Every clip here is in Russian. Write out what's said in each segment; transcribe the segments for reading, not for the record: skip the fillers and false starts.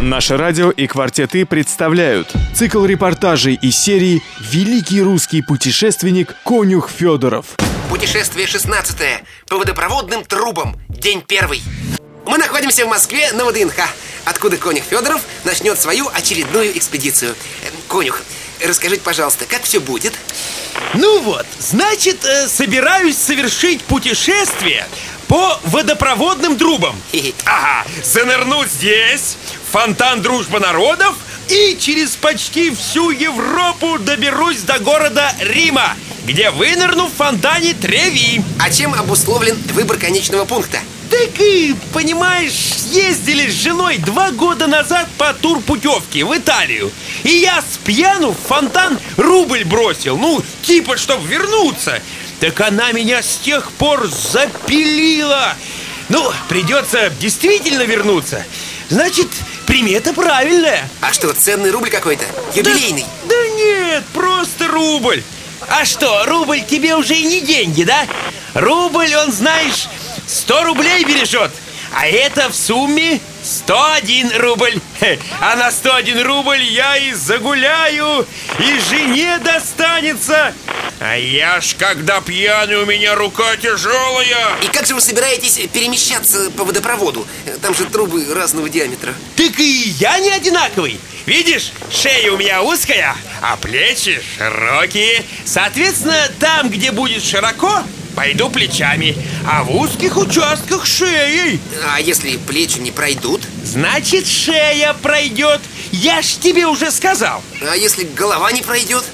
Наше радио и «Квартеты» представляют цикл репортажей из серии «Великий русский путешественник Конюх Федоров». Путешествие 16-е по водопроводным трубам. День 1. Мы находимся в Москве на ВДНХ, откуда Конюх Федоров начнет свою очередную экспедицию. Конюх, расскажите, пожалуйста, как все будет? Ну вот, значит, собираюсь совершить путешествие по водопроводным трубам. Ага, занырну здесь, в фонтан «Дружба народов», и через почти всю Европу доберусь до города Рима, где вынырну в фонтане Треви. А чем обусловлен выбор конечного пункта? Так и, понимаешь, ездили с женой 2 года назад по турпутевке в Италию. И я с пьяну в фонтан рубль бросил, типа, чтобы вернуться. Так она меня с тех пор запилила. Придется действительно вернуться. Значит, примета правильная. А что, ценный рубль какой-то? Юбилейный? Да нет, просто рубль. А что, рубль тебе уже и не деньги, да? Рубль, он, знаешь, 100 рублей бережет. А это в сумме 101 рубль. А на 101 рубль я и загуляю, и жене достанется. А я ж, когда пьяный, у меня рука тяжелая. И как же вы собираетесь перемещаться по водопроводу? Там же трубы разного диаметра. Так и я не одинаковый. Видишь, шея у меня узкая, а плечи широкие. Соответственно, там, где будет широко, пойду плечами, а в узких участках шеей. А если плечи не пройдут? Значит, шея пройдет. Я ж тебе уже сказал. А если голова не пройдет?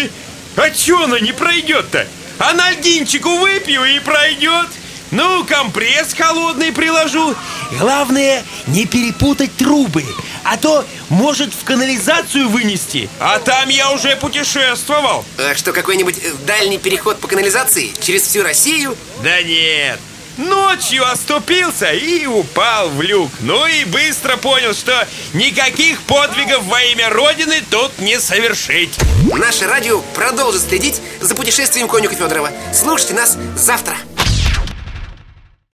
А чё она не пройдет-то? Анальгинчику выпью и пройдет. Компресс холодный приложу. Главное, не перепутать трубы, а то может в канализацию вынести. А там я уже путешествовал. А что, какой-нибудь дальний переход по канализации? Через всю Россию? Да нет. Ночью оступился и упал в люк. И быстро понял, что никаких подвигов во имя Родины тут не совершить. Наше радио продолжит следить за путешествием Конюха Федорова. Слушайте нас завтра.